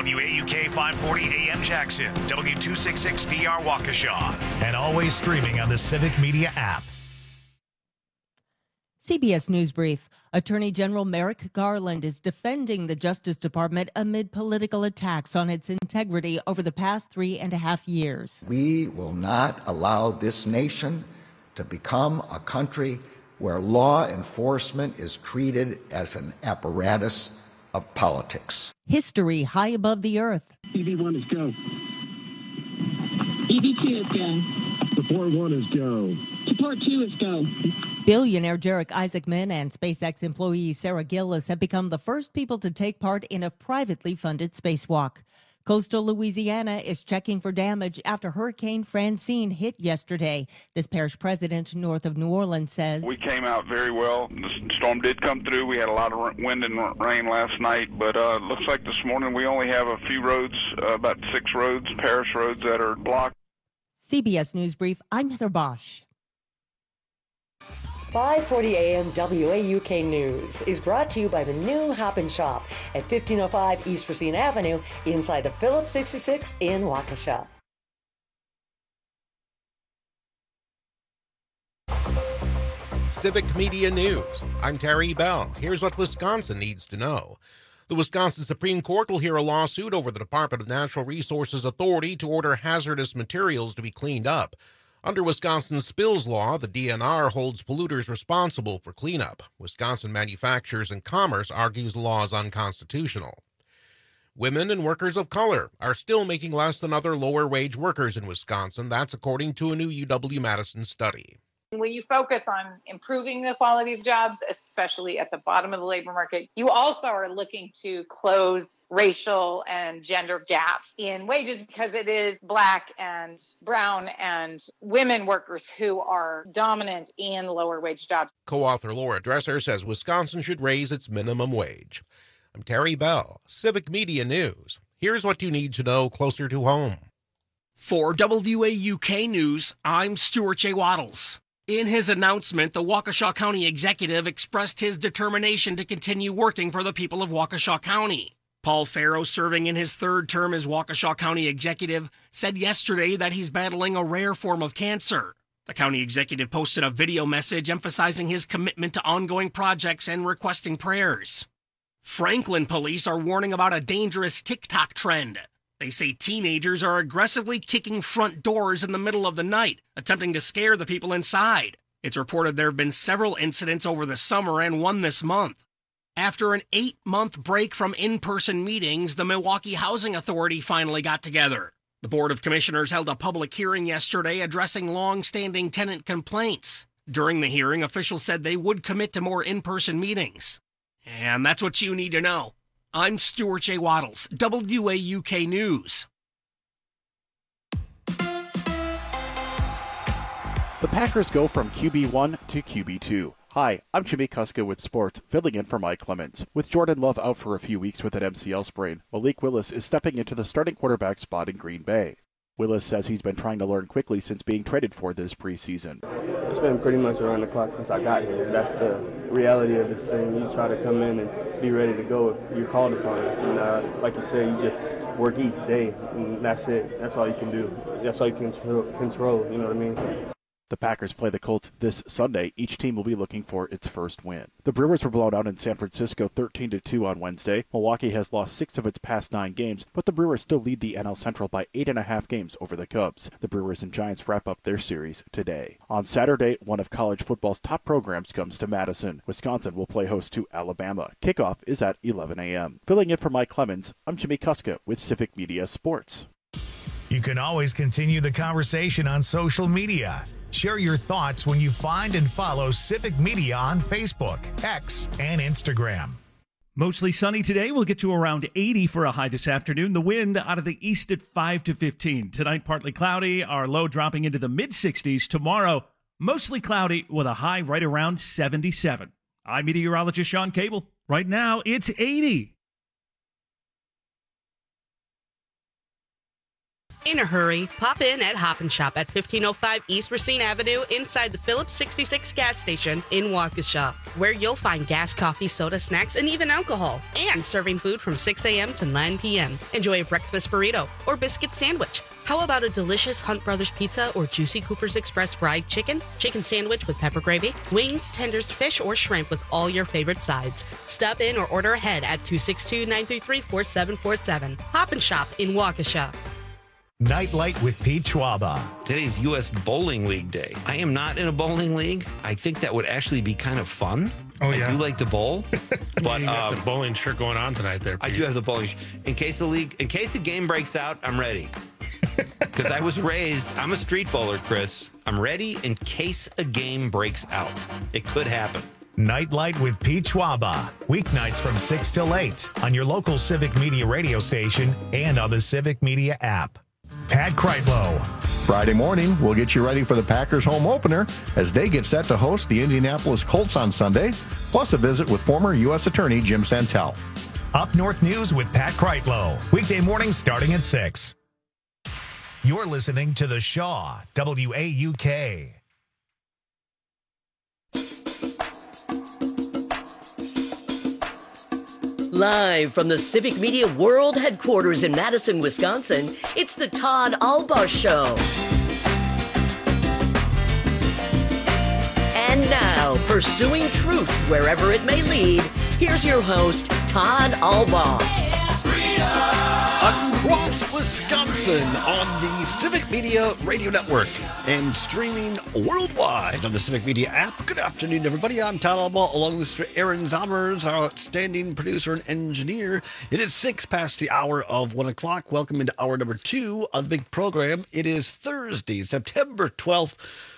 WAUK 540 AM Jackson, W266DR Waukesha, and always streaming on the Civic Media app. CBS News Brief. Attorney General Merrick Garland is defending the Justice Department amid political attacks on its integrity over the past 3.5 years. We will not allow this nation to become a country where law enforcement is treated as an apparatus of politics. History high above the earth. EV1 is go. EV2 is go. Support 1 is go. Support 2 is go. Billionaire Jarek Isaacman and SpaceX employee Sarah Gillis have become the first people to take part in a privately funded spacewalk. Coastal Louisiana is checking for damage after Hurricane Francine hit yesterday. This parish president north of New Orleans says, "We came out very well. The storm did come through. We had a lot of wind and rain last night, but it looks like this morning we only have a few roads, about 6 roads, parish roads, that are blocked." CBS News Brief, I'm Heather Bosch. 540 AM WAUK News is brought to you by the new Hop and Shop at 1505 East Racine Avenue inside the Phillips 66 in Waukesha. Civic Media News. I'm Terry Bell. Here's what Wisconsin needs to know. The Wisconsin Supreme Court will hear a lawsuit over the Department of Natural Resources Authority to order hazardous materials to be cleaned up. Under Wisconsin's spills law, the DNR holds polluters responsible for cleanup. Wisconsin Manufacturers and Commerce argues the law is unconstitutional. Women and workers of color are still making less than other lower-wage workers in Wisconsin. That's according to a new UW-Madison study. When you focus on improving the quality of jobs, especially at the bottom of the labor market, you also are looking to close racial and gender gaps in wages because it is Black and brown and women workers who are dominant in lower wage jobs. Co-author Laura Dresser says Wisconsin should raise its minimum wage. I'm Terry Bell, Civic Media News. Here's what you need to know closer to home. For WAUK News, I'm Stuart J. Waddles. In his announcement, the Waukesha County executive expressed his determination to continue working for the people of Waukesha County. Paul Farrow, serving in his third term as Waukesha County executive, said yesterday that he's battling a rare form of cancer. The county executive posted a video message emphasizing his commitment to ongoing projects and requesting prayers. Franklin police are warning about a dangerous TikTok trend. They say teenagers are aggressively kicking front doors in the middle of the night, attempting to scare the people inside. It's reported there have been several incidents over the summer and one this month. After an 8-month break from in-person meetings, the Milwaukee Housing Authority finally got together. The Board of Commissioners held a public hearing yesterday addressing long-standing tenant complaints. During the hearing, officials said they would commit to more in-person meetings. And that's what you need to know. I'm Stuart J. Waddles, WAUK News. The Packers go from QB1 to QB2. Hi, I'm Jimmy Kuska with sports, filling in for Mike Clemens. With Jordan Love out for a few weeks with an MCL sprain, Malik Willis is stepping into the starting quarterback spot in Green Bay. Willis says he's been trying to learn quickly since being traded for this preseason. It's been pretty much around the clock since I got here. That's the reality of this thing. You try to come in and be ready to go if you're called upon. And like you said, you just work each day, and that's it. That's all you can do. That's all you can control, you know what I mean? The Packers play the Colts this Sunday. Each team will be looking for its first win. The Brewers were blown out in San Francisco 13-2 on Wednesday. Milwaukee has lost 6 of its past 9 games, but the Brewers still lead the NL Central by 8.5 games over the Cubs. The Brewers and Giants wrap up their series today. On Saturday, one of college football's top programs comes to Madison. Wisconsin will play host to Alabama. Kickoff is at 11 a.m. Filling in for Mike Clemens, I'm Jimmy Kuska with Civic Media Sports. You can always continue the conversation on social media. Share your thoughts when you find and follow Civic Media on Facebook, X, and Instagram. Mostly sunny today. We'll get to around 80 for a high this afternoon. The wind out of the east at 5 to 15. Tonight, partly cloudy. Our low dropping into the mid-60s. Tomorrow, mostly cloudy with a high right around 77. I'm meteorologist Sean Cable. Right now, it's 80. In a hurry, pop in at Hop & Shop at 1505 East Racine Avenue inside the Phillips 66 gas station in Waukesha, where you'll find gas, coffee, soda, snacks, and even alcohol, and serving food from 6 a.m. to 9 p.m. Enjoy a breakfast burrito or biscuit sandwich. How about a delicious Hunt Brothers pizza or juicy Cooper's Express fried chicken, chicken sandwich with pepper gravy, wings, tenders, fish, or shrimp with all your favorite sides? Stop in or order ahead at 262-933-4747. Hop & Shop in Waukesha. Nightlight with Pete Schwaba. Today's U.S. Bowling League Day. I am not in a bowling league. I think that would actually be kind of fun. Oh, yeah. I do like to bowl. But you got the bowling shirt going on tonight there, Pete. I do have the bowling shirt. In case the game breaks out, I'm ready. Because I was raised, I'm a street bowler, Chris. I'm ready in case a game breaks out. It could happen. Nightlight with Pete Schwaba. Weeknights from 6 till 8 on your local Civic Media radio station and on the Civic Media app. Pat Kreitlow. Friday morning, we'll get you ready for the Packers home opener as they get set to host the Indianapolis Colts on Sunday, plus a visit with former U.S. Attorney Jim Santel. Up North News with Pat Kreitlow. Weekday mornings starting at 6. You're listening to The Shaw, WAUK. Live from the Civic Media World Headquarters in Madison, Wisconsin, it's the Todd Albaugh Show. And now, pursuing truth wherever it may lead, here's your host, Todd Albaugh. Across Wisconsin on the Civic Media Radio Network and streaming worldwide on the Civic Media app. Good afternoon, everybody. I'm Todd Albaugh, along with Mr. Aaron Zommers, our outstanding producer and engineer. It is 6 past the hour of 1 o'clock. Welcome into hour number 2 of the big program. It is Thursday, September 12th,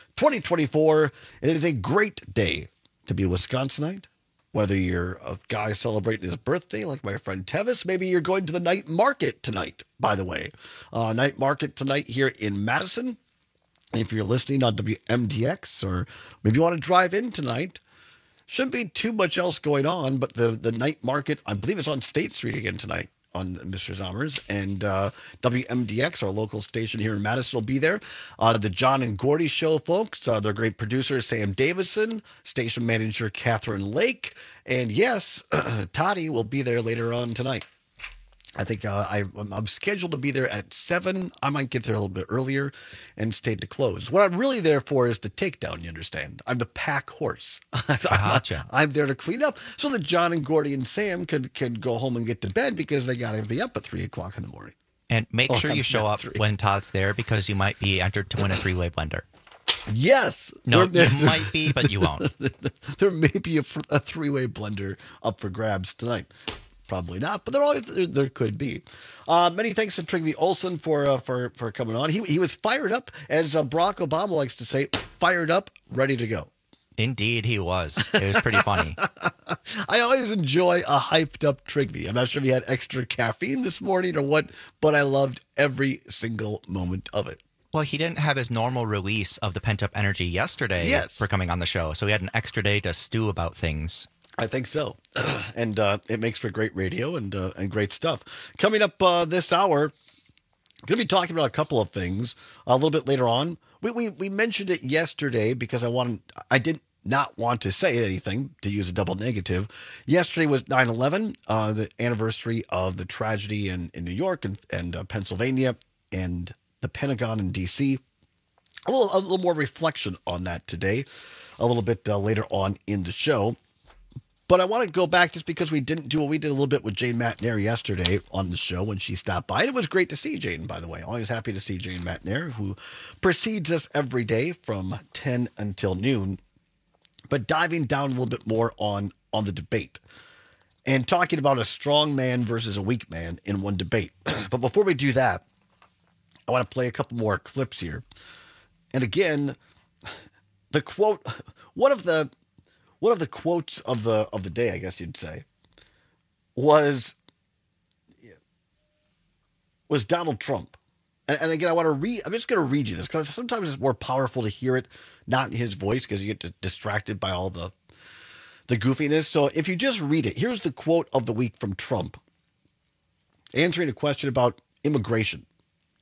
2024. It is a great day to be a Wisconsinite. Whether you're a guy celebrating his birthday, like my friend Tevis, maybe you're going to the night market tonight, by the way. Night market tonight here in Madison. If you're listening on WMDX, or maybe you want to drive in tonight, shouldn't be too much else going on, but the night market, I believe it's on State Street again tonight on Mr. Zommers, and WMDX, our local station here in Madison, will be there. The John and Gordy Show, folks, their great producer, Sam Davidson, station manager, Catherine Lake, and yes, Toddy will be there later on tonight. I think I'm scheduled to be there at 7. I might get there a little bit earlier and stay to close. What I'm really there for is the takedown, you understand? I'm the pack horse. Gotcha. I'm there to clean up so that John and Gordy and Sam can go home and get to bed because they got to be up at 3 o'clock in the morning. And make sure you show up when Todd's there because you might be entered to win a 3-way blender. Yes. No, you might be, but you won't. There may be a 3-way blender up for grabs tonight. Probably not, but there could be. Many thanks to Trygve Olsen for coming on. He was fired up, as Barack Obama likes to say, fired up, ready to go. Indeed, he was. It was pretty funny. I always enjoy a hyped up Trygve. I'm not sure if he had extra caffeine this morning or what, but I loved every single moment of it. Well, he didn't have his normal release of the pent up energy yesterday for coming on the show, so he had an extra day to stew about things. I think so. And it makes for great radio and great stuff. Coming up this hour, I'm going to be talking about a couple of things a little bit later on. We mentioned it yesterday because I did not want to say anything, to use a double negative. Yesterday was 9/11, the anniversary of the tragedy in New York and Pennsylvania and the Pentagon in D.C. A little more reflection on that today, a little bit later on in the show. But I want to go back just because we didn't do what we did a little bit with Jane McNair yesterday on the show when she stopped by. And it was great to see Jane, by the way. Always happy to see Jane McNair, who precedes us every day from 10 until noon. But diving down a little bit more on the debate and talking about a strong man versus a weak man in one debate. But before we do that, I want to play a couple more clips here. And again, the quote, one of the quotes of the day, I guess you'd say, was Donald Trump. And again, I'm just going to read you this because sometimes it's more powerful to hear it not in his voice because you get distracted by all the goofiness. So if you just read it, here's the quote of the week from Trump, answering a question about immigration.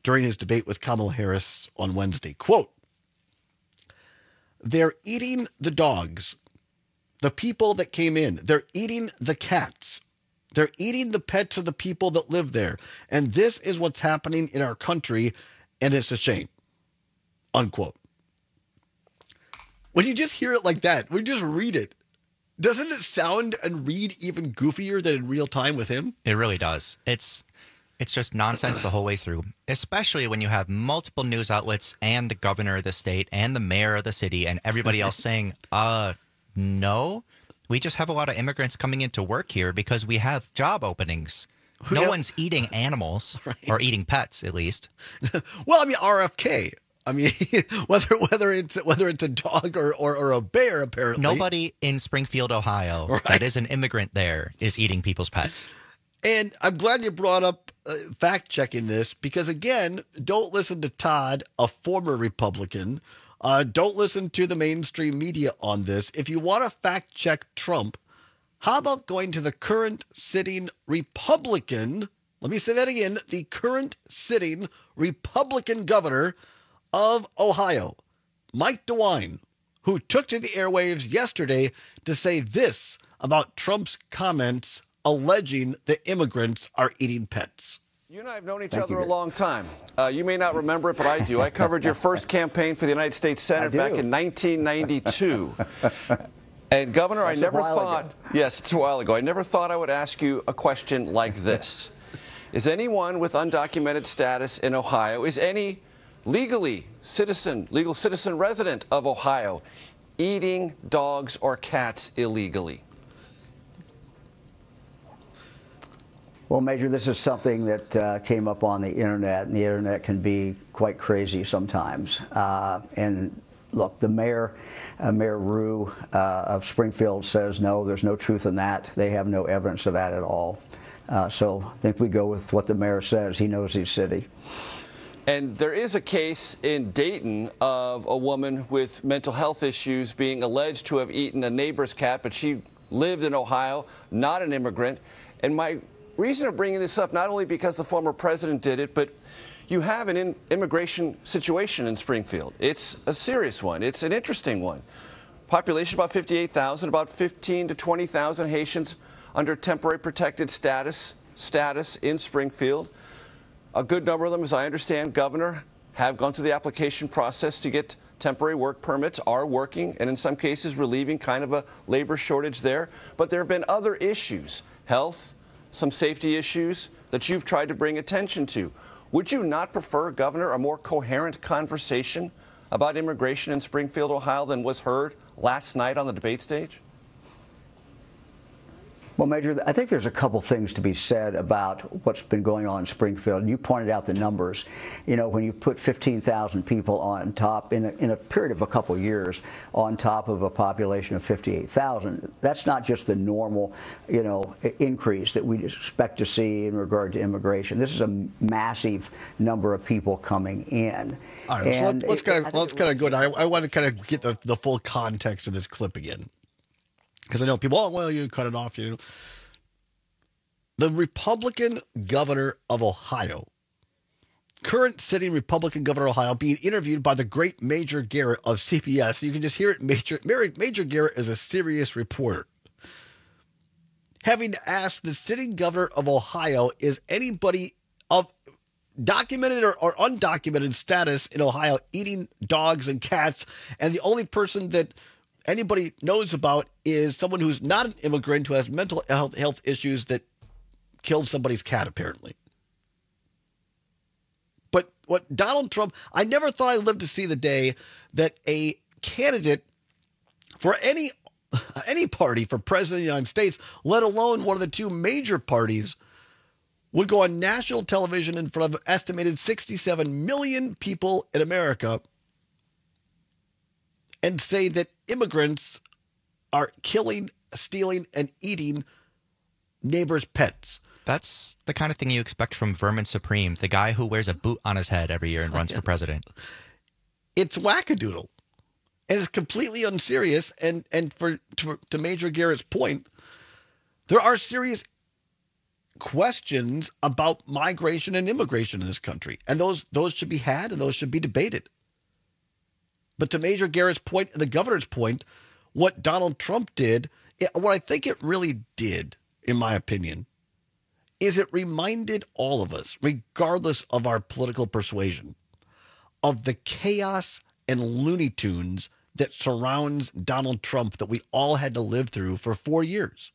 during his debate with Kamala Harris on Wednesday. Quote, "They're eating the dogs, the people that came in. They're eating the cats. They're eating the pets of the people that live there. And this is what's happening in our country, and it's a shame." Unquote. When you just hear it like that, when you just read it, doesn't it sound and read even goofier than in real time with him? It really does. It's just nonsense the whole way through, especially when you have multiple news outlets and the governor of the state and the mayor of the city and everybody else saying, no, we just have a lot of immigrants coming into work here because we have job openings. No one's eating animals, or eating pets, at least. Well, I mean, RFK. I mean, whether it's a dog or a bear, apparently. Nobody in Springfield, Ohio, that is an immigrant there is eating people's pets. And I'm glad you brought up fact-checking this because, again, don't listen to Todd, a former Republican. Don't listen to the mainstream media on this. If you want to fact-check Trump, how about going to the current sitting Republican, let me say that again, the current sitting Republican governor of Ohio, Mike DeWine, who took to the airwaves yesterday to say this about Trump's comments alleging that immigrants are eating pets. You and I have known each other a long time. You may not remember it, but I do. I covered your first campaign for the United States Senate back in 1992. And Governor, I never thought, yes, it's a while ago, I never thought I would ask you a question like this. Is anyone with undocumented status in Ohio, is any legal citizen resident of Ohio eating dogs or cats illegally? Well, Major, this is something that came up on the internet, and the internet can be quite crazy sometimes. And look, the mayor, Mayor Rue of Springfield says, no, there's no truth in that. They have no evidence of that at all. So I think we go with what the mayor says. He knows his city. And there is a case in Dayton of a woman with mental health issues being alleged to have eaten a neighbor's cat, but she lived in Ohio, not an immigrant. And my reason of bringing this up, not only because the former president did it, but you have an immigration situation in Springfield. It's a serious one. It's an interesting one. Population about 58,000, about 15 to 20,000 Haitians under temporary protected status in Springfield. A good number of them, as I understand, Governor, have gone through the application process to get temporary work permits, are working, and in some cases relieving kind of a labor shortage there. But there have been other issues, health, some safety issues that you've tried to bring attention to. Would you not prefer, Governor, a more coherent conversation about immigration in Springfield, Ohio than was heard last night on the debate stage? Well, Major, I think there's a couple things to be said about what's been going on in Springfield. And you pointed out the numbers. You know, when you put 15,000 people on top in a period of a couple years on top of a population of 58,000, that's not just the normal, increase that we expect to see in regard to immigration. This is a massive number of people coming in. All right, so let's kind of go down. I want to kind of get the full context of this clip again. Because I know people, you cut it off, The Republican governor of Ohio, current sitting Republican governor of Ohio, being interviewed by the great Major Garrett of CBS. You can just hear it. Major Garrett is a serious reporter. Having asked the sitting governor of Ohio, is anybody of documented or undocumented status in Ohio eating dogs and cats? And the only person that anybody knows about is someone who's not an immigrant who has mental health issues that killed somebody's cat, apparently. But what Donald Trump, I never thought I'd live to see the day that a candidate for any party for president of the United States, let alone one of the two major parties, would go on national television in front of an estimated 67 million people in America and say that immigrants are killing, stealing, and eating neighbors' pets. That's the kind of thing you expect from Vermin Supreme, the guy who wears a boot on his head every year and runs for president. It's wackadoodle. And it's completely unserious. And to Major Garrett's point, there are serious questions about migration and immigration in this country. And those should be had and those should be debated. But to Major Garrett's point and the governor's point, what Donald Trump did, what I think it really did, in my opinion, is it reminded all of us, regardless of our political persuasion, of the chaos and Looney Tunes that surrounds Donald Trump that we all had to live through for 4 years.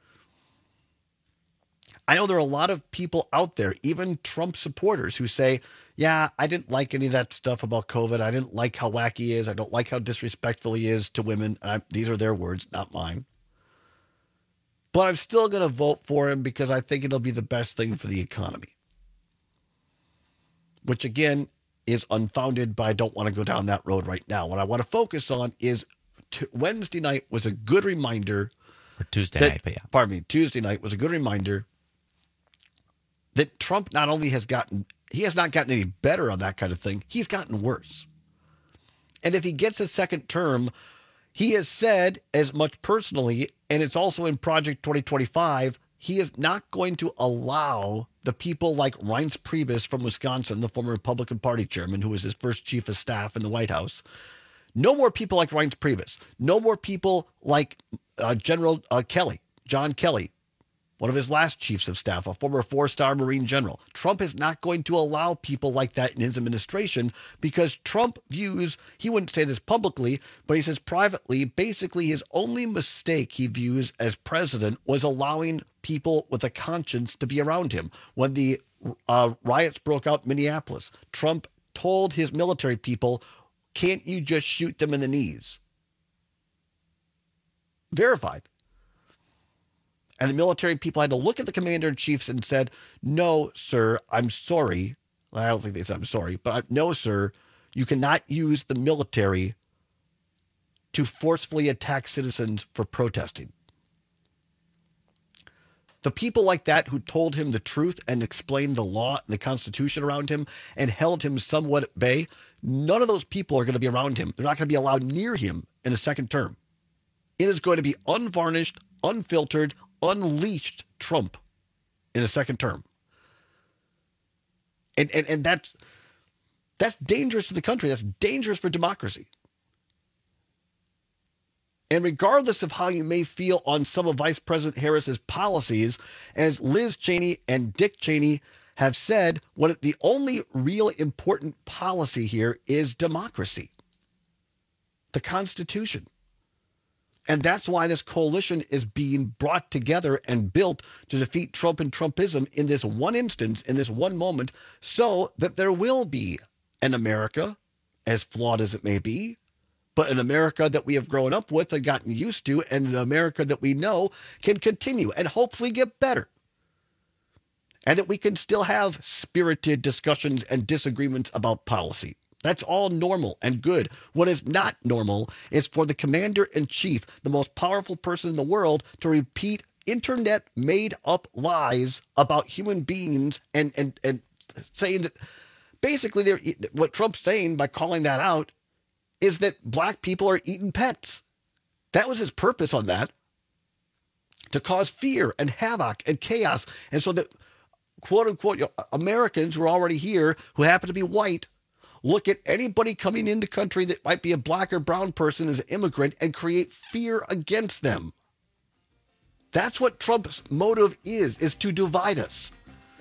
I know there are a lot of people out there, even Trump supporters, who say, yeah, I didn't like any of that stuff about COVID. I didn't like how wacky he is. I don't like how disrespectful he is to women. These are their words, not mine. But I'm still going to vote for him because I think it'll be the best thing for the economy. Which, again, is unfounded, but I don't want to go down that road right now. What I want to focus on is Wednesday night was a good reminder. Or Tuesday night, but yeah. Pardon me, Tuesday night was a good reminder that Trump not only has not gotten any better on that kind of thing, he's gotten worse. And if he gets a second term, he has said as much personally, and it's also in Project 2025, he is not going to allow the people like Reince Priebus from Wisconsin, the former Republican Party chairman, who was his first chief of staff in the White House. No more people like Reince Priebus. No more people like General John Kelly, one of his last chiefs of staff, a former 4-star Marine general. Trump is not going to allow people like that in his administration because Trump views, he wouldn't say this publicly, but he says privately, basically his only mistake he views as president was allowing people with a conscience to be around him. When the riots broke out in Minneapolis, Trump told his military people, can't you just shoot them in the knees? Verified. And the military people had to look at the commander-in-chiefs and said, no, sir, I'm sorry. I don't think they said I'm sorry, but no, sir, you cannot use the military to forcefully attack citizens for protesting. The people like that who told him the truth and explained the law and the Constitution around him and held him somewhat at bay, none of those people are going to be around him. They're not going to be allowed near him in a second term. It is going to be unvarnished, unfiltered, unleashed Trump in a second term. And that's dangerous to the country. That's dangerous for democracy. And regardless of how you may feel on some of Vice President Harris's policies, as Liz Cheney and Dick Cheney have said, the only real important policy here is democracy, the Constitution. And that's why this coalition is being brought together and built to defeat Trump and Trumpism in this one instance, in this one moment, so that there will be an America, as flawed as it may be, but an America that we have grown up with and gotten used to, and the America that we know can continue and hopefully get better. And that we can still have spirited discussions and disagreements about policy. That's all normal and good. What is not normal is for the commander-in-chief, the most powerful person in the world, to repeat internet made-up lies about human beings and saying that basically what Trump's saying by calling that out is that black people are eating pets. That was his purpose on that, to cause fear and havoc and chaos. And so that, quote-unquote, Americans who are already here, who happen to be white, look at anybody coming in the country that might be a black or brown person as an immigrant and create fear against them. That's what Trump's motive is to divide us.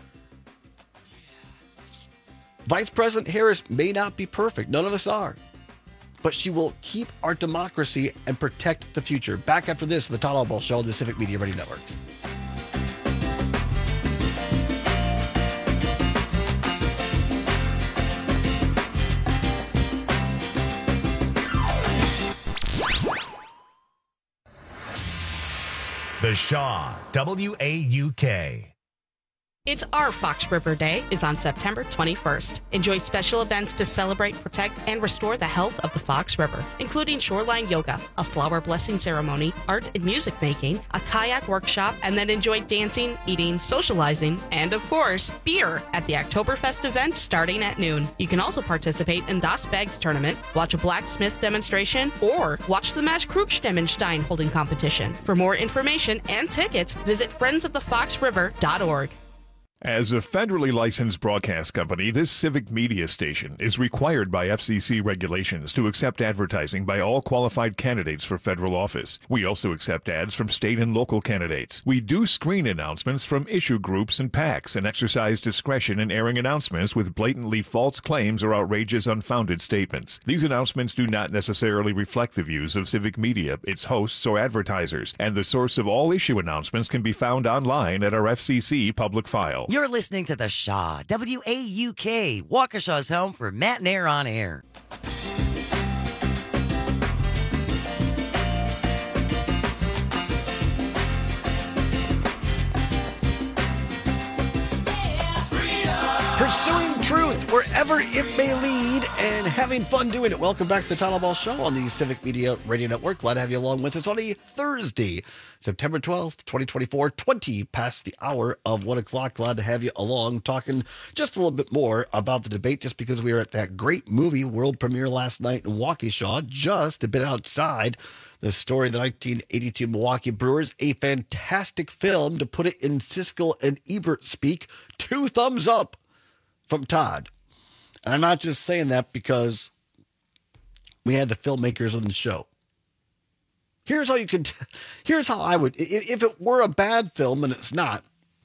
Vice President Harris may not be perfect. None of us are. But she will keep our democracy and protect the future. Back after this, the Todd Albaugh Show on the Civic Media Radio Network. The Shaw, WAUK. It's our Fox River Day is on September 21st. Enjoy special events to celebrate, protect, and restore the health of the Fox River, including shoreline yoga, a flower blessing ceremony, art and music making, a kayak workshop, and then enjoy dancing, eating, socializing, and of course, beer at the Oktoberfest event starting at noon. You can also participate in Das Bags tournament, watch a blacksmith demonstration, or watch the Maschkrugstemenstein holding competition. For more information and tickets, visit friendsofthefoxriver.org. As a federally licensed broadcast company, this civic media station is required by FCC regulations to accept advertising by all qualified candidates for federal office. We also accept ads from state and local candidates. We do screen announcements from issue groups and PACs and exercise discretion in airing announcements with blatantly false claims or outrageous, unfounded statements. These announcements do not necessarily reflect the views of civic media, its hosts, or advertisers, and the source of all issue announcements can be found online at our FCC public file. You're listening to The Shaw, WAUK, Waukesha's home for Matt and Air on Air. Pursuing truth wherever it may lead and having fun doing it. Welcome back to the Tyler Ball Show on the Civic Media Radio Network. Glad to have you along with us on a Thursday, September 12th, 2024, 20 past the hour of 1 o'clock. Glad to have you along talking just a little bit more about the debate just because we were at that great movie world premiere last night in Waukesha, just a bit outside the story of the 1982 Milwaukee Brewers, a fantastic film, to put it in Siskel and Ebert speak. 2 thumbs up from Todd. And I'm not just saying that because we had the filmmakers on the show. Here's how I would, if it were a bad film, and it's not,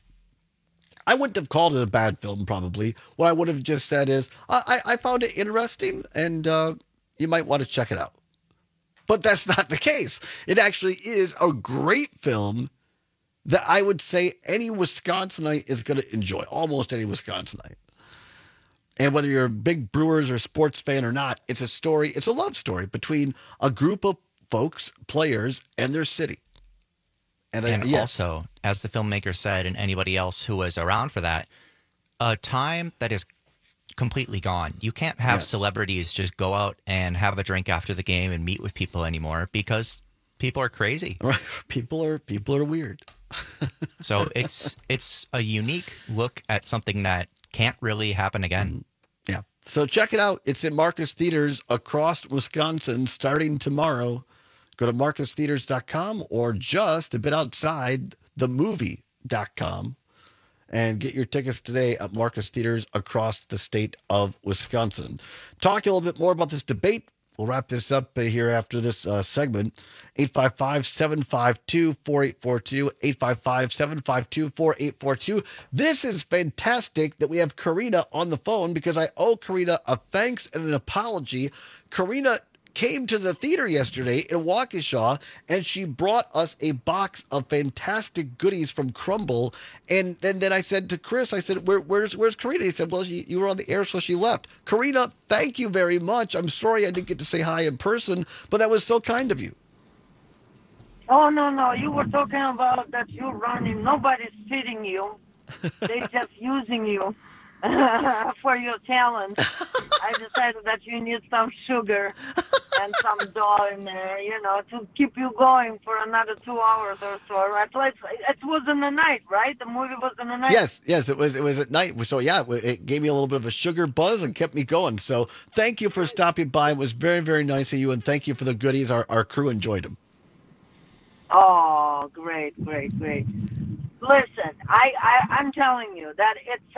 I wouldn't have called it a bad film, probably. What I would have just said is, I found it interesting, and you might want to check it out. But that's not the case. It actually is a great film that I would say any Wisconsinite is going to enjoy, almost any Wisconsinite. And whether you're a big Brewers or sports fan or not, it's a story, it's a love story between a group of folks, players, and their city. And yes. Also, as the filmmaker said, and anybody else who was around for that, a time that is completely gone. You can't have celebrities just go out and have a drink after the game and meet with people anymore because people are crazy. Right. People are weird. So it's a unique look at something that can't really happen again. Yeah. So check it out. It's in Marcus Theaters across Wisconsin starting tomorrow. Go to marcustheaters.com or just a bit outside themovie.com and get your tickets today at Marcus Theaters across the state of Wisconsin. Talking a little bit more about this debate. We'll wrap this up here after this segment. 855-752-4842. 855-752-4842. This is fantastic that we have Karina on the phone because I owe Karina a thanks and an apology. Karina came to the theater yesterday in Waukesha, and she brought us a box of fantastic goodies from Crumble. And then I said to Chris, I said, where's Karina? He said, well, you were on the air, so she left. Karina, thank you very much. I'm sorry I didn't get to say hi in person, but that was so kind of you. Oh, no. You were talking about that you're running. Nobody's feeding you. They're just using you for your talent. I decided that you need some sugar and some dough in there, to keep you going for another 2 hours or so. Right? It was in the night, right? The movie was in the night. Yes, it was at night. So yeah, it gave me a little bit of a sugar buzz and kept me going. So thank you for stopping by. It was very, very nice of you, and thank you for the goodies. Our crew enjoyed them. Oh, great. Listen, I'm telling you that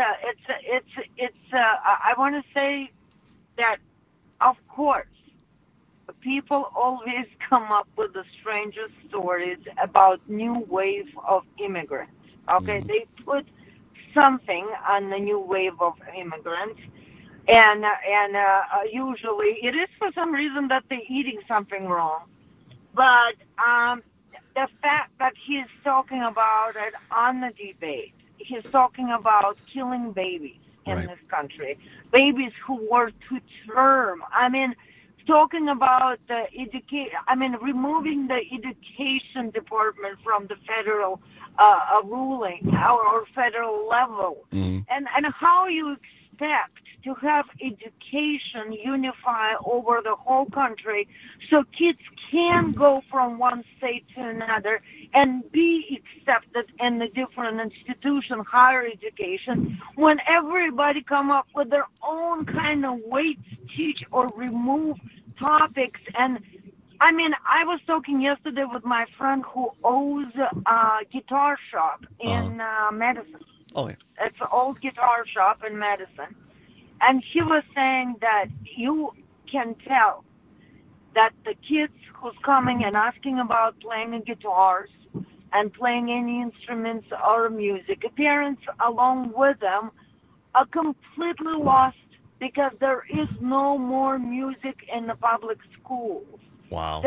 I want to say that, of course, people always come up with the strangest stories about new wave of immigrants. Okay, they put something on the new wave of immigrants, and usually it is for some reason that they're eating something wrong, but the fact that he's talking about it on the debate, he's talking about killing babies in this country, babies who were to term. I mean, talking about the removing the education department from the federal ruling or federal level, and how you expect to have education unify over the whole country so kids can go from one state to another and be accepted in the different institution, higher education, when everybody come up with their own kind of way to teach or remove topics. And I mean, I was talking yesterday with my friend who owns a guitar shop in Madison. Oh, yeah. It's an old guitar shop in Madison. And he was saying that you can tell that the kids who's coming and asking about playing guitars and playing any instruments or music, parents along with them are completely lost because there is no more music in the public schools. Wow.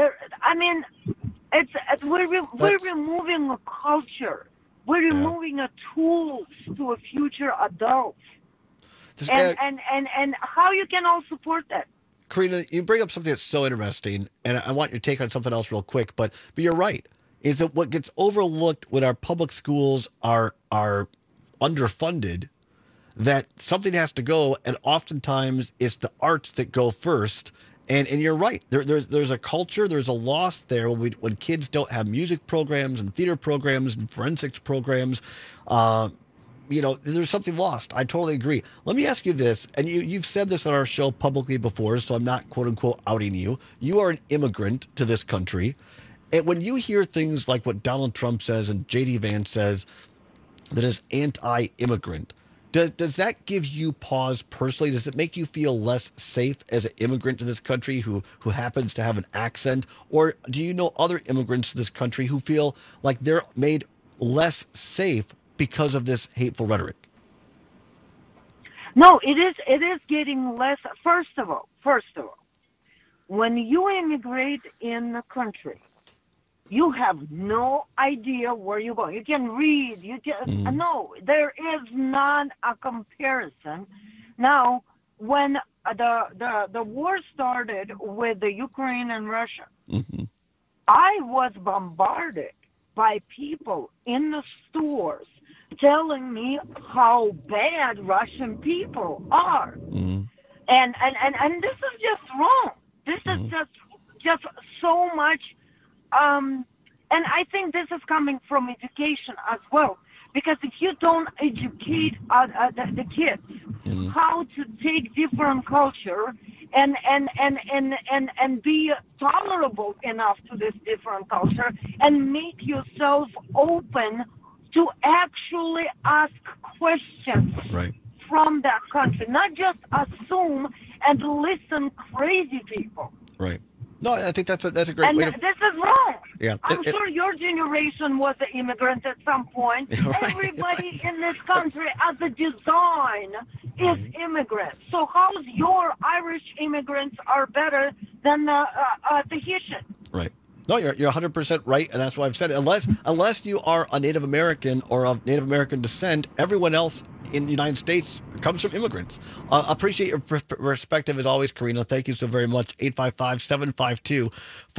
We're removing a culture. We're removing a tools to a future adults. And how you can all support that? Karina, you bring up something that's so interesting, and I want your take on something else real quick, but you're right, is that what gets overlooked when our public schools are underfunded, that something has to go, and oftentimes it's the arts that go first. And you're right. There's a culture, there's a loss there when kids don't have music programs and theater programs and forensics programs. There's something lost. I totally agree. Let me ask you this, and you've said this on our show publicly before, so I'm not quote unquote outing you. You are an immigrant to this country, and when you hear things like what Donald Trump says and J.D. Vance says that is anti-immigrant, does that give you pause personally? Does it make you feel less safe as an immigrant to this country who happens to have an accent? Or do you know other immigrants to this country who feel like they're made less safe because of this hateful rhetoric? No, it is getting less. First of all, when you immigrate in the country, you have no idea where you're going. You can read. No, there is not a comparison. Now, when the war started with the Ukraine and Russia, I was bombarded by people in the stores telling me how bad Russian people are, and this is just wrong. This is just so much. And I think this is coming from education as well, because if you don't educate the kids how to take different culture and be tolerable enough to this different culture and make yourself open to actually ask questions from that country, not just assume and listen crazy people. Right. No, I think that's a great way to... this is wrong. Yeah. I'm sure your generation was an immigrant at some point. Right. Everybody in this country as a design is immigrants. So how's your Irish immigrants are better than the Tahitian? Right. No, you're 100% right, and that's why I've said it. Unless you are a Native American or of Native American descent, everyone else in the United States comes from immigrants. Appreciate your perspective as always, Karina. Thank you so very much. 855-752-4842.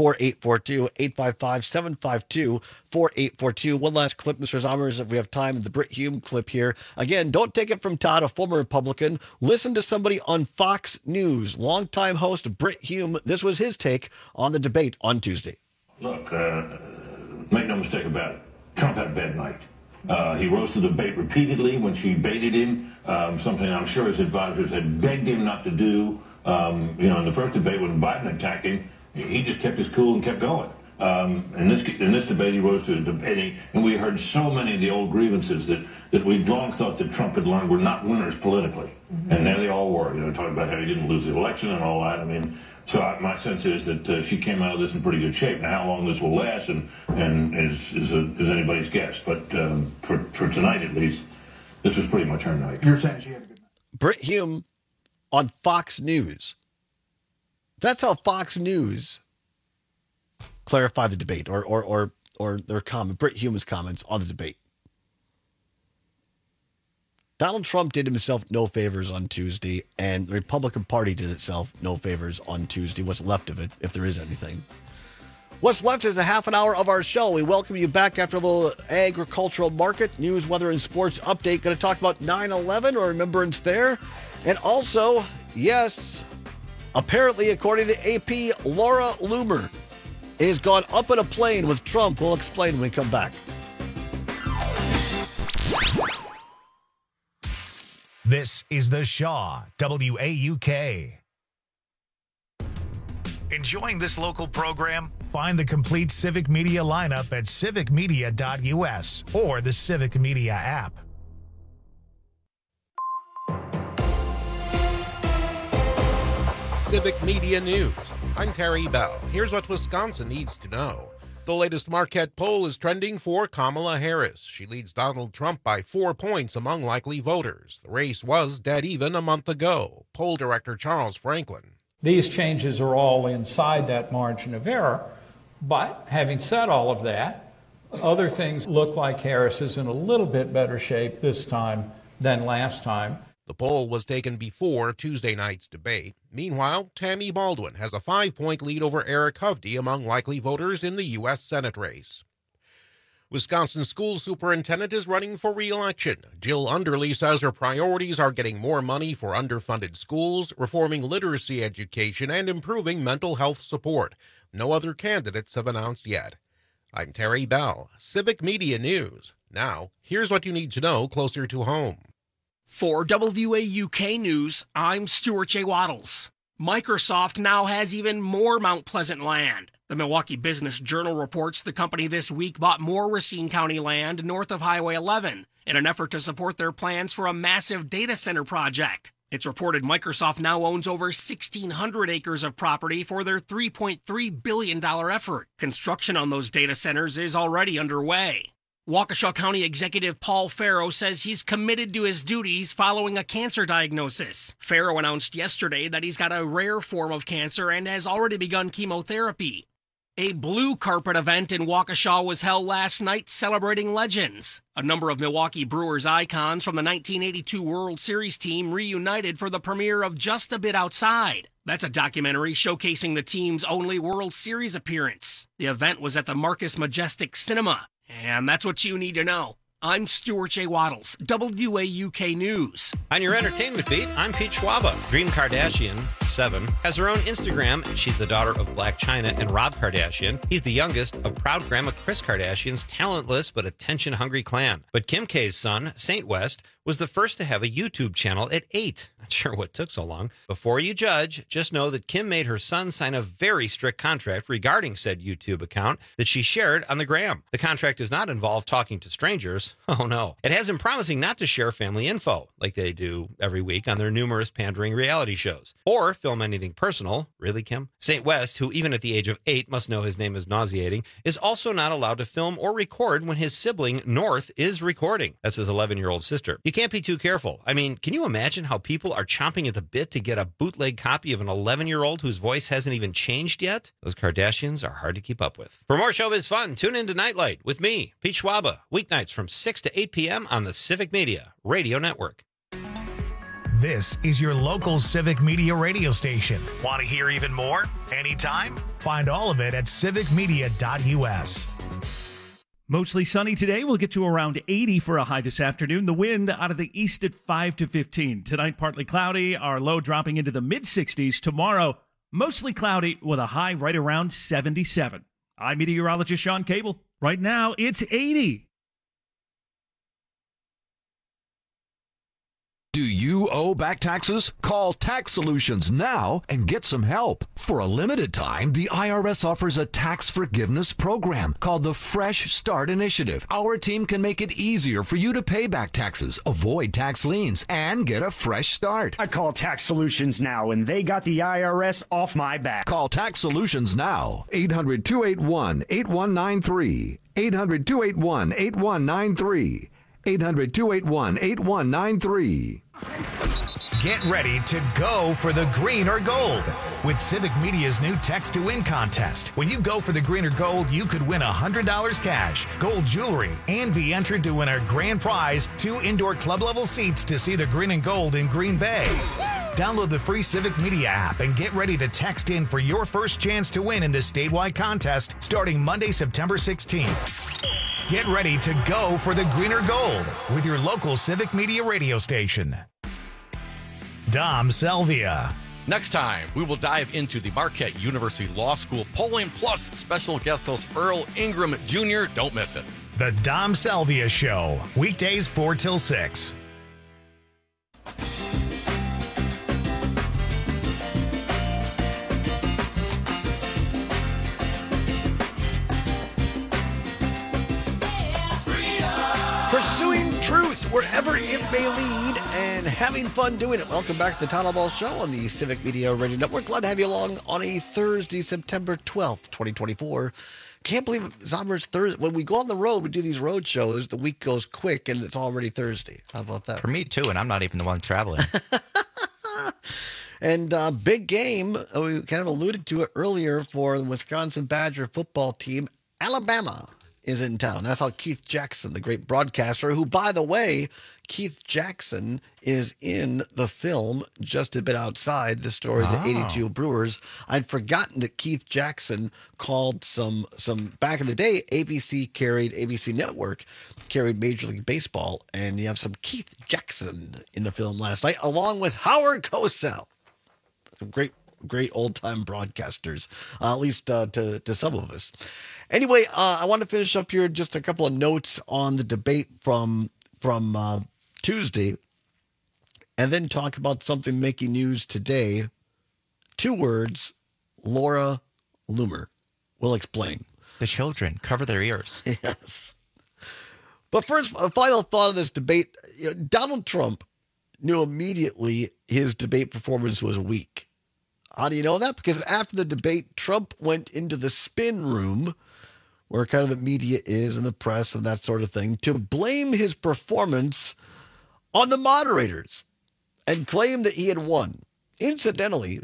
855-752-4842. One last clip, Mr. Zommers, if we have time, the Brit Hume clip here. Again, don't take it from Todd, a former Republican. Listen to somebody on Fox News. Longtime host Brit Hume. This was his take on the debate on Tuesday. Look, make no mistake about it. Trump had a bad night. He rose to the debate repeatedly when she baited him, something I'm sure his advisors had begged him not to do. In the first debate when Biden attacked him, he just kept his cool and kept going. In this debate, he rose to the debate, and we heard so many of the old grievances that we'd long thought that Trump had learned were not winners politically. And there they all were, talking about how he didn't lose the election and all that. I mean, so my sense is that she came out of this in pretty good shape. Now, how long this will last and is anybody's guess. But for tonight, at least, this was pretty much her night. You're saying she had a good night. Brit Hume on Fox News. That's how Fox News clarified the debate or their comment, Brit Hume's comments on the debate. Donald Trump did himself no favors on Tuesday, and the Republican Party did itself no favors on Tuesday, what's left of it, if there is anything. What's left is a half an hour of our show. We welcome you back after a little agricultural market, news, weather, and sports update. Going to talk about 9/11 or Remembrance there. And also, yes, apparently, according to AP, Laura Loomer has gone up in a plane with Trump. We'll explain when we come back. This is the Shaw, WAUK. Enjoying this local program? Find the complete Civic Media lineup at civicmedia.us or the Civic Media app. Civic Media News. I'm Terry Bell. Here's what Wisconsin needs to know. The latest Marquette poll is trending for Kamala Harris. She leads Donald Trump by 4 points among likely voters. The race was dead even a month ago. Poll director Charles Franklin. These changes are all inside that margin of error. But having said all of that, other things look like Harris is in a little bit better shape this time than last time. The poll was taken before Tuesday night's debate. Meanwhile, Tammy Baldwin has a 5-point lead over Eric Hovde among likely voters in the U.S. Senate race. Wisconsin school superintendent is running for re-election. Jill Underly says her priorities are getting more money for underfunded schools, reforming literacy education, and improving mental health support. No other candidates have announced yet. I'm Terry Bell, Civic Media News. Now, here's what you need to know closer to home. For WAUK News, I'm Stuart J. Waddles. Microsoft now has even more Mount Pleasant land. The Milwaukee Business Journal reports the company this week bought more Racine County land north of Highway 11 in an effort to support their plans for a massive data center project. It's reported Microsoft now owns over 1,600 acres of property for their $3.3 billion effort. Construction on those data centers is already underway. Waukesha County Executive Paul Farrow says he's committed to his duties following a cancer diagnosis. Farrow announced yesterday that he's got a rare form of cancer and has already begun chemotherapy. A blue carpet event in Waukesha was held last night celebrating legends. A number of Milwaukee Brewers icons from the 1982 World Series team reunited for the premiere of Just a Bit Outside. That's a documentary showcasing the team's only World Series appearance. The event was at the Marcus Majestic Cinema. And that's what you need to know. I'm Stuart J. Waddles, WAUK News. On your entertainment beat, I'm Pete Schwaba. Dream Kardashian, 7, has her own Instagram. She's the daughter of Blac Chyna and Rob Kardashian. He's the youngest of proud grandma Kris Kardashian's talentless but attention-hungry clan. But Kim K's son, Saint West, was the first to have a YouTube channel at 8. Not sure what took so long. Before you judge, just know that Kim made her son sign a very strict contract regarding said YouTube account that she shared on the gram. The contract does not involve talking to strangers. Oh no. It has him promising not to share family info, like they do every week on their numerous pandering reality shows, or film anything personal. Really, Kim? Saint West, who even at the age of 8 must know his name is nauseating, is also not allowed to film or record when his sibling, North, is recording. That's his 11-year-old sister. You can't be too careful. I mean, can you imagine how people are chomping at the bit to get a bootleg copy of an 11-year-old whose voice hasn't even changed yet? Those Kardashians are hard to keep up with. For more showbiz fun, tune in to Nightlight with me, Pete Schwaba, weeknights from 6 to 8 p.m. on the Civic Media Radio Network. This is your local Civic Media radio station. Want to hear even more? Anytime? Find all of it at civicmedia.us. Mostly sunny today. We'll get to around 80 for a high this afternoon. The wind out of the east at 5 to 15. Tonight, partly cloudy. Our low dropping into the mid-60s. Tomorrow, mostly cloudy with a high right around 77. I'm meteorologist Sean Cable. Right now, it's 80. Do you owe back taxes? Call Tax Solutions now and get some help. For a limited time, the IRS offers a tax forgiveness program called the Fresh Start Initiative. Our team can make it easier for you to pay back taxes, avoid tax liens, and get a fresh start. I call Tax Solutions now, and they got the IRS off my back. Call Tax Solutions now. 800-281-8193. 800-281-8193. 800-281-8193. Get ready to go for the green or gold with Civic Media's new Text to Win contest. When you go for the green or gold, you could win $100 cash, gold jewelry, and be entered to win our grand prize, 2 indoor club level seats to see the green and gold in Green Bay. Download the free Civic Media app and get ready to text in for your first chance to win in this statewide contest starting Monday, September 16th. Get ready to go for the greener gold with your local Civic Media radio station. Dom Salvia. Next time, we will dive into the Marquette University Law School polling plus special guest host Earl Ingram Jr. Don't miss it. The Dom Salvia Show, weekdays 4 till 6. Pursuing truth wherever it may lead and having fun doing it. Welcome back to the Todd Ball Show on the Civic Media Radio Network. Glad to have you along on a Thursday, September 12th, 2024. Can't believe Zomer's Thursday. When we go on the road, we do these road shows, the week goes quick and it's already Thursday. How about that? For me, too, and I'm not even the one traveling. And big game, we kind of alluded to it earlier for the Wisconsin Badger football team. Alabama is in town. That's how Keith Jackson, the great broadcaster, who, by the way, Keith Jackson is in the film Just a Bit Outside, the story of the 82 Brewers. I'd forgotten that Keith Jackson called some back in the day, ABC Network carried Major League Baseball, and you have some Keith Jackson in the film last night, along with Howard Cosell. Some great old-time broadcasters, at least to some of us. Anyway, I want to finish up here just a couple of notes on the debate from Tuesday, and then talk about something making news today. 2 words, Laura Loomer. We'll explain. The children, cover their ears. Yes. But first, a final thought on this debate. Donald Trump knew immediately his debate performance was weak. How do you know that? Because after the debate, Trump went into the spin room, where kind of the media is and the press and that sort of thing, to blame his performance on the moderators and claim that he had won. Incidentally,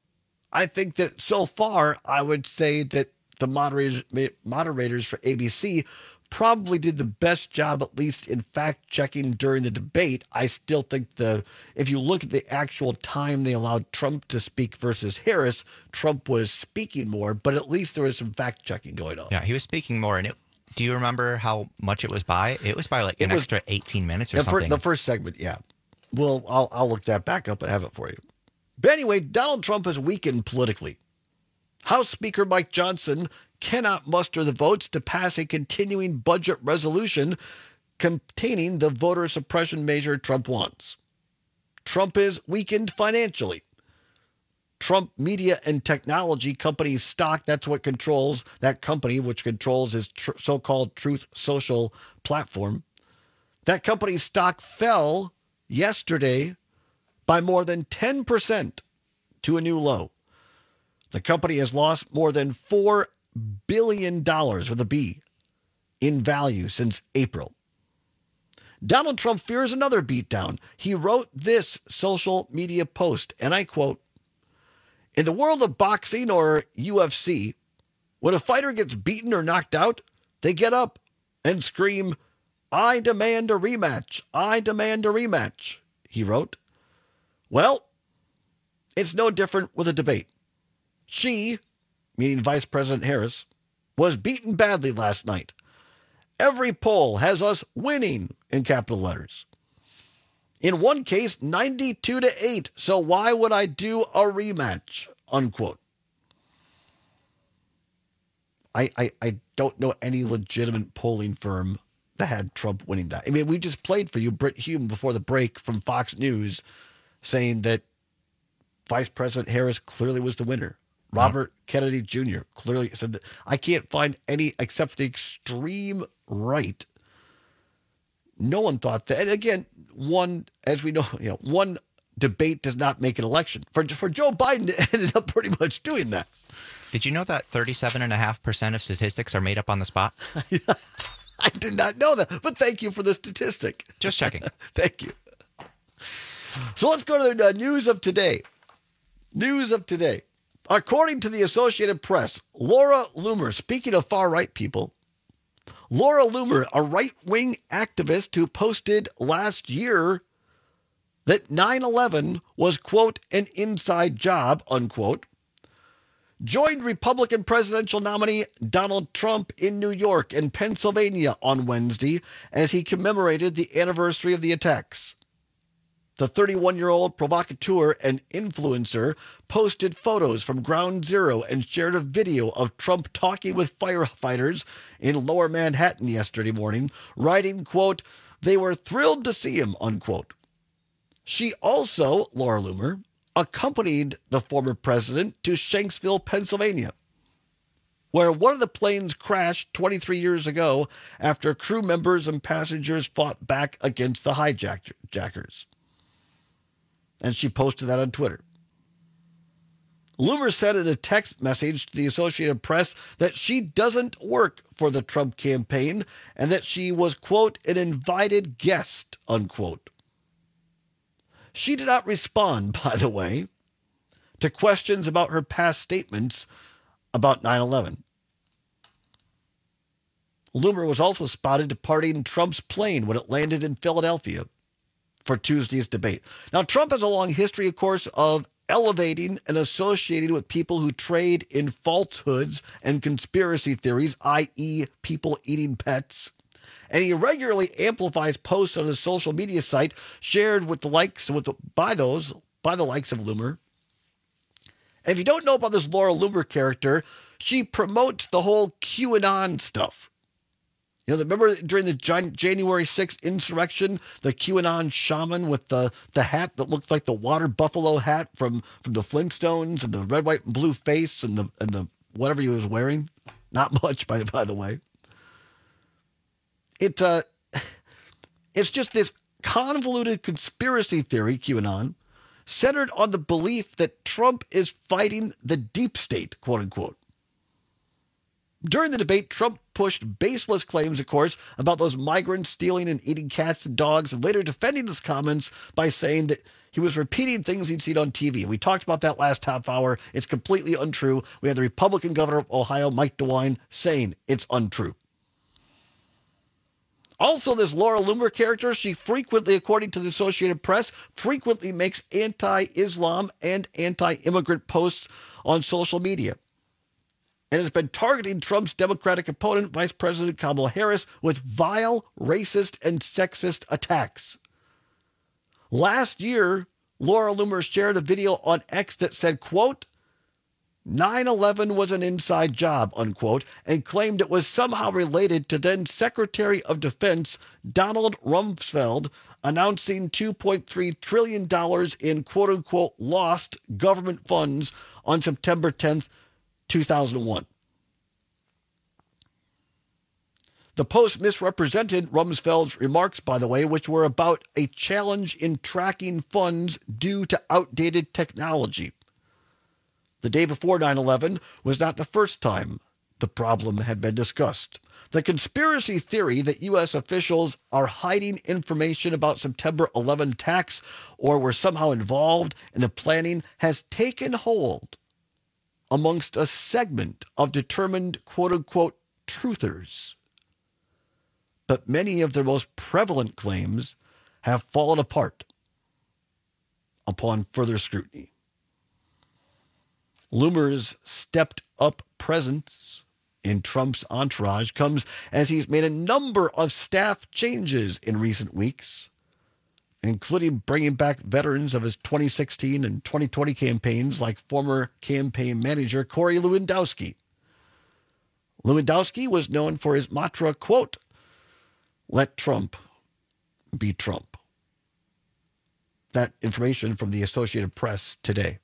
I think that so far, I would say that the moderators for ABC probably did the best job, at least in fact-checking during the debate. I still think if you look at the actual time they allowed Trump to speak versus Harris, Trump was speaking more, but at least there was some fact-checking going on. Yeah, he was speaking more. And do you remember how much it was by? It was by like an extra 18 minutes or something. The first segment, yeah. Well, I'll look that back up and have it for you. But anyway, Donald Trump has weakened politically. House Speaker Mike Johnson cannot muster the votes to pass a continuing budget resolution containing the voter suppression measure Trump wants. Trump is weakened financially. Trump Media and Technology Company's stock, that's what controls that company, which controls his so-called Truth Social platform. That company's stock fell yesterday by more than 10% to a new low. The company has lost more than $4 billion with a B in value since April. Donald Trump fears another beatdown. He wrote this social media post, and I quote, "In the world of boxing or UFC, when a fighter gets beaten or knocked out, they get up and scream, 'I demand a rematch. I demand a rematch,'" he wrote. Well, it's no different with a debate. She, meaning Vice President Harris, was beaten badly last night. Every poll has us winning in capital letters. In one case, 92-8. So why would I do a rematch? Unquote. I don't know any legitimate polling firm that had Trump winning that. I mean, we just played for you Britt Hume before the break from Fox News saying that Vice President Harris clearly was the winner. Robert Kennedy Jr. clearly said that. I can't find any except the extreme right. No one thought that. And again, as we know, one debate does not make an election. For Joe Biden, it ended up pretty much doing that. Did you know that 37.5% of statistics are made up on the spot? I did not know that, but thank you for the statistic. Just checking. Thank you. So let's go to the news of today. News of today. According to the Associated Press, Laura Loomer, speaking of far-right people, Laura Loomer, a right-wing activist who posted last year that 9/11 was, quote, an inside job, unquote, joined Republican presidential nominee Donald Trump in New York and Pennsylvania on Wednesday as he commemorated the anniversary of the attacks. The 31-year-old provocateur and influencer posted photos from Ground Zero and shared a video of Trump talking with firefighters in Lower Manhattan yesterday morning, writing, quote, they were thrilled to see him, unquote. She also, Laura Loomer, accompanied the former president to Shanksville, Pennsylvania, where one of the planes crashed 23 years ago after crew members and passengers fought back against the hijackers. And she posted that on Twitter. Loomer said in a text message to the Associated Press that she doesn't work for the Trump campaign and that she was, quote, an invited guest, unquote. She did not respond, by the way, to questions about her past statements about 9/11. Loomer was also spotted departing Trump's plane when it landed in Philadelphia for Tuesday's debate. Now, Trump has a long history, of course, of elevating and associating with people who trade in falsehoods and conspiracy theories, i.e. people eating pets. And he regularly amplifies posts on his social media site shared with the likes by the likes of Loomer. And if you don't know about this Laura Loomer character, she promotes the whole QAnon stuff. You know, remember during the January 6th insurrection, the QAnon shaman with the hat that looked like the water buffalo hat from the Flintstones and the red, white, and blue face and the whatever he was wearing? Not much, by the way. It's just this convoluted conspiracy theory, QAnon, centered on the belief that Trump is fighting the deep state, quote unquote. During the debate, Trump pushed baseless claims, of course, about those migrants stealing and eating cats and dogs, and later defending his comments by saying that he was repeating things he'd seen on TV. We talked about that last half hour. It's completely untrue. We had the Republican governor of Ohio, Mike DeWine, saying it's untrue. Also, this Laura Loomer character, she frequently, according to the Associated Press, frequently makes anti-Islam and anti-immigrant posts on social media, and has been targeting Trump's Democratic opponent, Vice President Kamala Harris, with vile, racist, and sexist attacks. Last year, Laura Loomer shared a video on X that said, quote, 9/11 was an inside job, unquote, and claimed it was somehow related to then Secretary of Defense Donald Rumsfeld announcing $2.3 trillion in quote-unquote lost government funds on September 10th, 2001. The post misrepresented Rumsfeld's remarks, by the way, which were about a challenge in tracking funds due to outdated technology. The day before 9/11 was not the first time the problem had been discussed. The conspiracy theory that U.S. officials are hiding information about September 11 attacks or were somehow involved in the planning has taken hold amongst a segment of determined quote-unquote truthers. But many of their most prevalent claims have fallen apart upon further scrutiny. Loomer's stepped-up presence in Trump's entourage comes as he's made a number of staff changes in recent weeks, including bringing back veterans of his 2016 and 2020 campaigns like former campaign manager Corey Lewandowski. Lewandowski was known for his mantra, quote, let Trump be Trump. That information from the Associated Press today.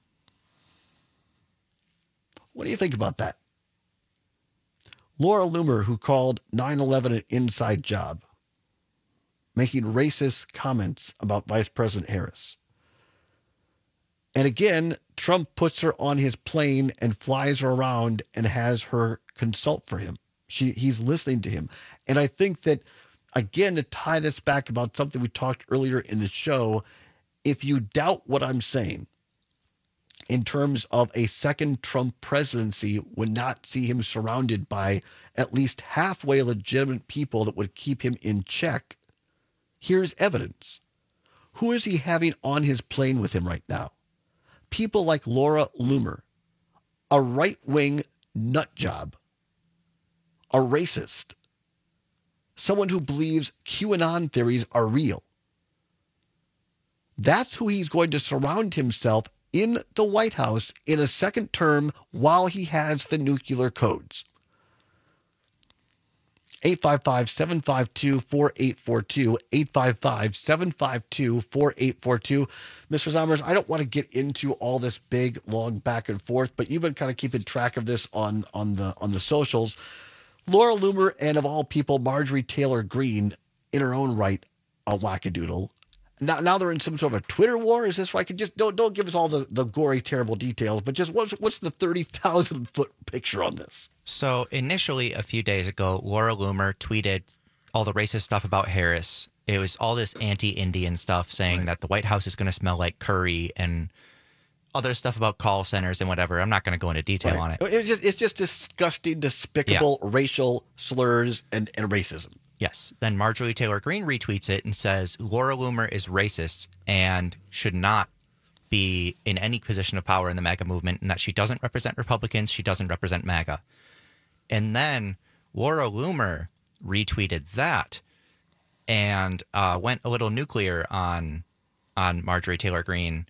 What do you think about that? Laura Loomer, who called 9/11 an inside job, making racist comments about Vice President Harris. And again, Trump puts her on his plane and flies her around and has her consult for him. He's listening to him. And I think that, again, to tie this back about something we talked earlier in the show, if you doubt what I'm saying, in terms of a second Trump presidency, would not see him surrounded by at least halfway legitimate people that would keep him in check. Here's evidence. Who is he having on his plane with him right now? People like Laura Loomer, a right-wing nut job, a racist, someone who believes QAnon theories are real. That's who he's going to surround himself in the White House in a second term while he has the nuclear codes. 855-752-4842, 855-752-4842. Mr. Zommers, I don't want to get into all this big, long back and forth, but you've been kind of keeping track of this on the socials. Laura Loomer and, of all people, Marjorie Taylor Greene, in her own right, a wackadoodle. Now they're in some sort of a Twitter war. Is this right? Just don't give us all the gory, terrible details, but just what's the 30,000-foot picture on this? So initially, a few days ago, Laura Loomer tweeted all the racist stuff about Harris. It was all this anti-Indian stuff saying that the White House is going to smell like curry and other stuff about call centers and whatever. I'm not going to go into detail on it. It's just disgusting, despicable racial slurs and racism. Yes. Then Marjorie Taylor Greene retweets it and says Laura Loomer is racist and should not be in any position of power in the MAGA movement, and that she doesn't represent Republicans, she doesn't represent MAGA. And then Laura Loomer retweeted that and went a little nuclear on Marjorie Taylor Greene,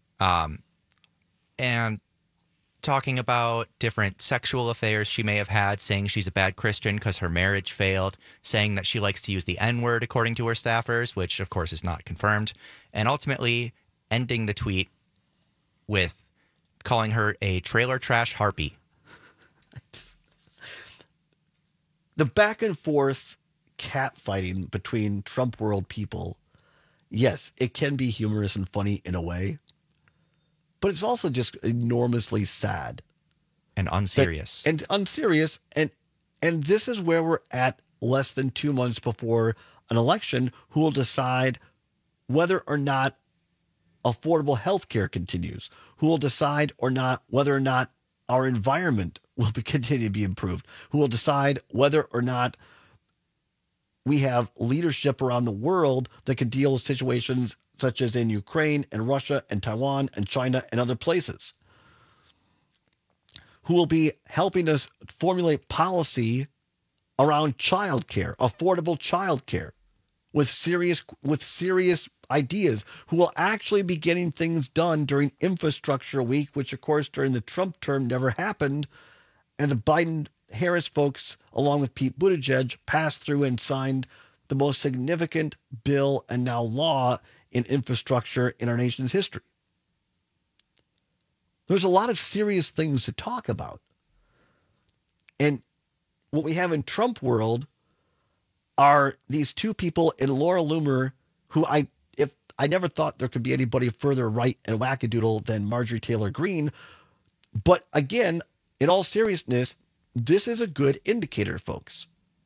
and talking about different sexual affairs she may have had, saying she's a bad Christian because her marriage failed, saying that she likes to use the N-word according to her staffers, which of course is not confirmed, and ultimately ending the tweet with calling her a trailer trash harpy. The back and forth catfighting between Trump world people, yes, it can be humorous and funny in a way, but it's also just enormously sad. And unserious. And this is where we're at less than 2 months before an election, who will decide whether or not affordable health care continues, who will decide whether or not our environment will continue to be improved, who will decide whether or not we have leadership around the world that can deal with situations such as in Ukraine and Russia and Taiwan and China and other places, who will be helping us formulate policy around childcare, affordable childcare, with serious ideas, who will actually be getting things done during Infrastructure Week, which, of course, during the Trump term never happened, and the Biden-Harris folks, along with Pete Buttigieg, passed through and signed the most significant bill and now law in infrastructure in our nation's history. There's a lot of serious things to talk about. And what we have in Trump world are these two people in Laura Loomer, who I never thought there could be anybody further right and wackadoodle than Marjorie Taylor Greene. But again, in all seriousness, this is a good indicator, folks.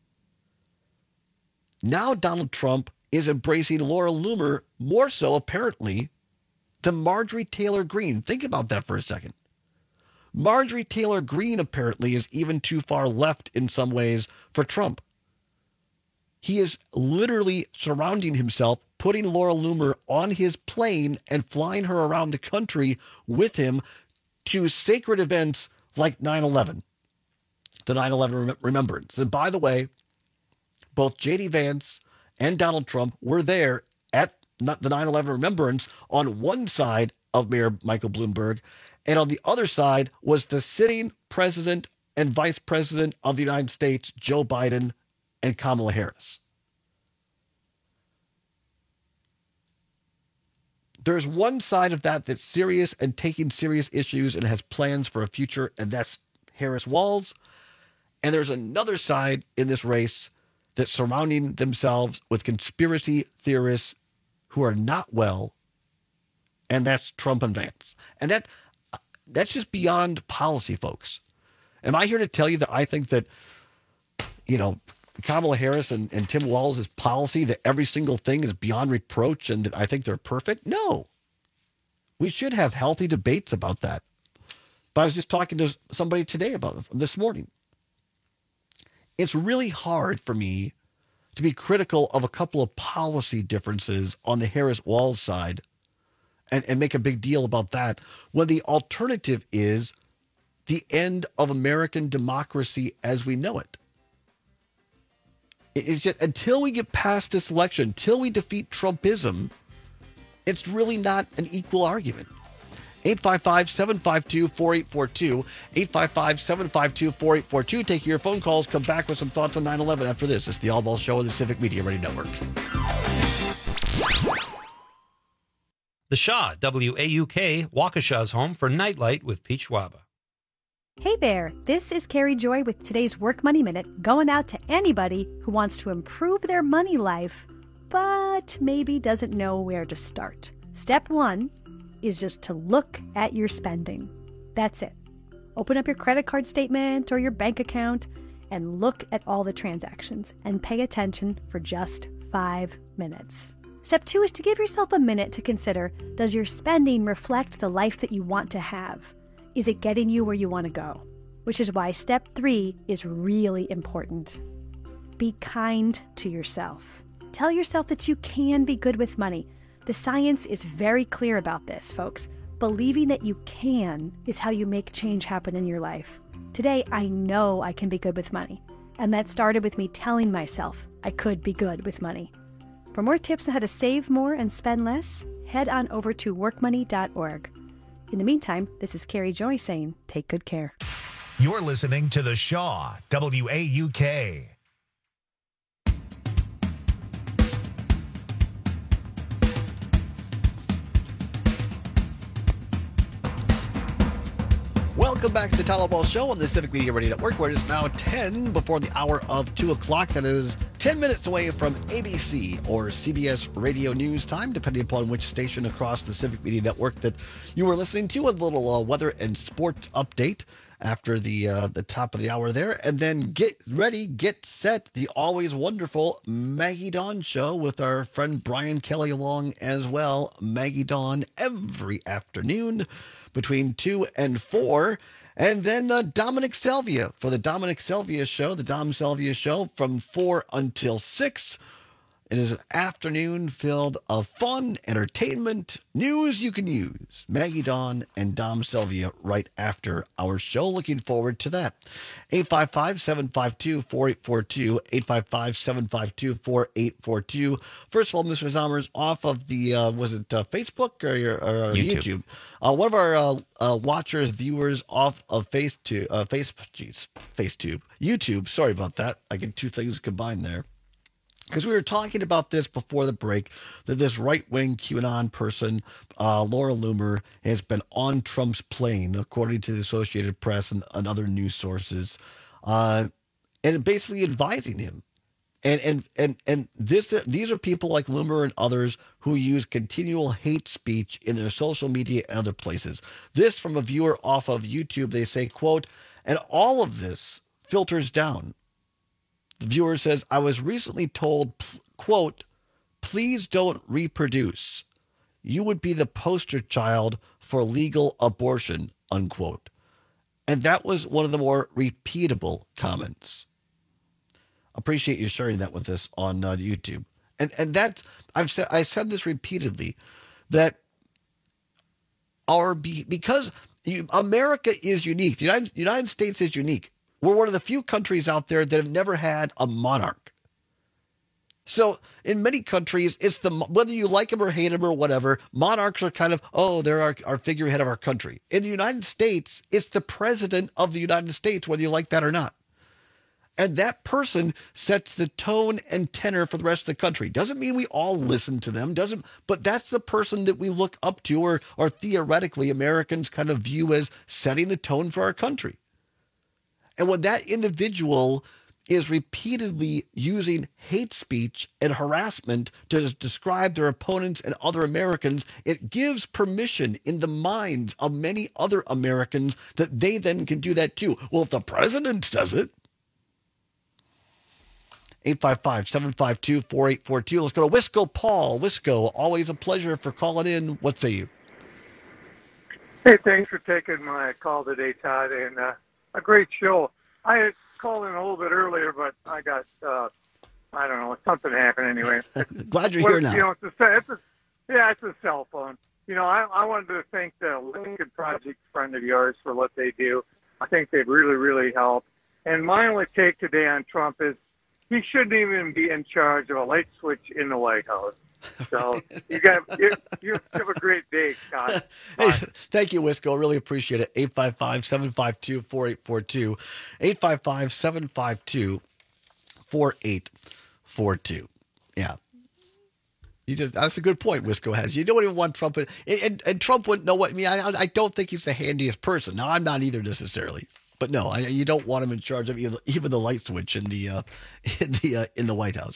Now Donald Trump is embracing Laura Loomer more so, apparently, than Marjorie Taylor Greene. Think about that for a second. Marjorie Taylor Greene apparently is even too far left in some ways for Trump. He is literally surrounding himself, putting Laura Loomer on his plane and flying her around the country with him to sacred events like 9/11, the 9/11 remembrance. And by the way, both J.D. Vance and Donald Trump were there at the 9/11 remembrance on one side of Mayor Michael Bloomberg, and on the other side was the sitting president and vice president of the United States, Joe Biden and Kamala Harris. There's one side of that that's serious and taking serious issues and has plans for a future, and that's Harris-Walz. And there's another side in this race that's surrounding themselves with conspiracy theorists who are not well, and that's Trump and Vance. And that's just beyond policy, folks. Am I here to tell you that I think that, Kamala Harris and Tim Walz's policy, that every single thing is beyond reproach and that I think they're perfect? No. We should have healthy debates about that. But I was just talking to somebody today about it this morning. It's really hard for me to be critical of a couple of policy differences on the Harris-Walz side and make a big deal about that, when the alternative is the end of American democracy as we know it. It's just, until we get past this election, until we defeat Trumpism, it's really not an equal argument. 855-752-4842. 855-752-4842. Take your phone calls. Come back with some thoughts on 9/11 after this. It's the All Ball Show on the Civic Media Radio Network. The Shaw, WAUK, Waukesha's home for Nightlight with Pete Schwaba. Hey there, this is Carrie Joy with today's Work Money Minute, going out to anybody who wants to improve their money life, but maybe doesn't know where to start. Step 1 is just to look at your spending. That's it. Open up your credit card statement or your bank account and look at all the transactions and pay attention for just 5 minutes. Step 2 is to give yourself a minute to consider, does your spending reflect the life that you want to have? Is it getting you where you want to go? Which is why step 3 is really important. Be kind to yourself. Tell yourself that you can be good with money. The science is very clear about this, folks. Believing that you can is how you make change happen in your life. Today, I know I can be good with money. And that started with me telling myself I could be good with money. For more tips on how to save more and spend less, head on over to workmoney.org. In the meantime, this is Carrie Joy saying, take good care. You're listening to The Shaw, WAUK. Welcome back to the Tyler Ball Show on the Civic Media Radio Network, where it is now 10 before the hour of 2 o'clock. That is 10 minutes away from ABC or CBS radio news time, depending upon which station across the Civic Media Network that you were listening to. A little weather and sports update after the top of the hour there. And then get ready, get set, the always wonderful Maggie Dawn Show with our friend Brian Kelly along as well. Maggie Dawn every afternoon between 2 and 4. And then Dominic Salvia for the Dominic Salvia Show, the Dom Salvia Show from 4 until 6. It is an afternoon filled of fun, entertainment, news you can use. Maggie Dawn and Dom Salvia right after our show. Looking forward to that. 855-752-4842. 855-752-4842. First of all, Mr. Zommers, off of the, was it Facebook or YouTube? One of our watchers, viewers off of YouTube. Sorry about that. I get two things combined there. Because we were talking about this before the break, that this right-wing QAnon person, Laura Loomer, has been on Trump's plane, according to the Associated Press and other news sources, and basically advising him. And these are people like Loomer and others who use continual hate speech in their social media and other places. This from a viewer off of YouTube. They say, quote, and all of this filters down. The viewer says, I was recently told, quote, please don't reproduce. You would be the poster child for legal abortion, unquote. And that was one of the more repeatable comments. Appreciate you sharing that with us on YouTube. And that's, I said this repeatedly, that because America is unique. The United States is unique. We're one of the few countries out there that have never had a monarch. So in many countries, it's whether you like them or hate them or whatever, monarchs are kind of, they're our figurehead of our country. In the United States, it's the president of the United States, whether you like that or not. And that person sets the tone and tenor for the rest of the country. Doesn't mean we all listen to them, but that's the person that we look up to or theoretically Americans kind of view as setting the tone for our country. And when that individual is repeatedly using hate speech and harassment to describe their opponents and other Americans, it gives permission in the minds of many other Americans that they then can do that too. Well, if the president does it. 855-752-4842. Let's go to Wisco Paul. Wisco, always a pleasure for calling in. What say you? Hey, thanks for taking my call today, Todd, and a great show. I had called in a little bit earlier, but I got I don't know. Something happened anyway. Glad you're here now. You know, it's a cell phone. You know, I wanted to thank the Lincoln Project friend of yours for what they do. I think they've really, really helped. And my only take today on Trump is he shouldn't even be in charge of a light switch in the White House. So you have a great day, Scott. Hey, thank you, Wisco. Really appreciate it. 855-752-4842. 855-752-4842. Yeah. That's a good point Wisco has. You don't even want Trump. And Trump wouldn't know what, I mean, I don't think he's the handiest person. Now, I'm not either necessarily. But no, you don't want him in charge of even the light switch in the White House.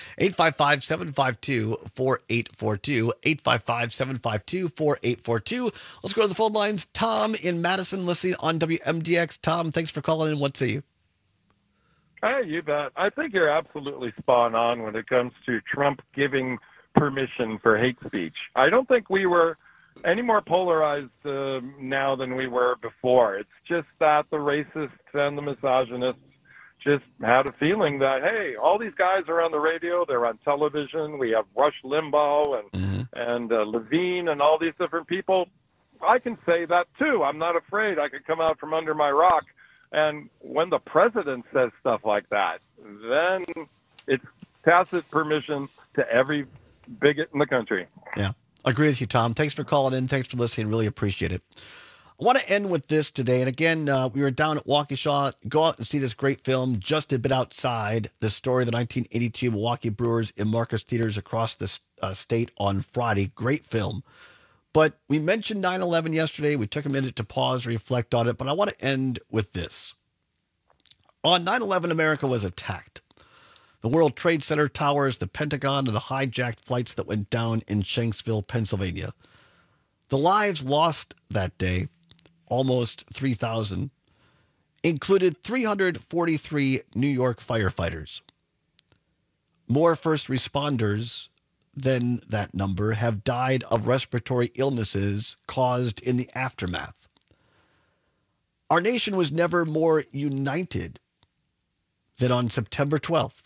855-752-4842. 855-752-4842. Let's go to the phone lines. Tom in Madison, listening on WMDX. Tom, thanks for calling in. What say you? Hey, you bet. I think you're absolutely spot on when it comes to Trump giving permission for hate speech. I don't think we were any more polarized now than we were before. It's just that the racists and the misogynists just had a feeling that, hey, all these guys are on the radio, they're on television, we have Rush Limbaugh and Levine and all these different people. I can say that too. I'm not afraid. I could come out from under my rock. And when the president says stuff like that, then it's tacit permission to every bigot in the country. Yeah. Agree with you, Tom. Thanks for calling in. Thanks for listening. Really appreciate it. I want to end with this today. And again, we were down at Waukesha. Go out and see this great film, Just a Bit Outside, the story of the 1982 Milwaukee Brewers in Marcus Theaters across the state on Friday. Great film. But we mentioned 9/11 yesterday. We took a minute to pause, reflect on it. But I want to end with this. On 9/11, America was attacked. The World Trade Center towers, the Pentagon, and the hijacked flights that went down in Shanksville, Pennsylvania. The lives lost that day, almost 3,000, included 343 New York firefighters. More first responders than that number have died of respiratory illnesses caused in the aftermath. Our nation was never more united than on September 12th.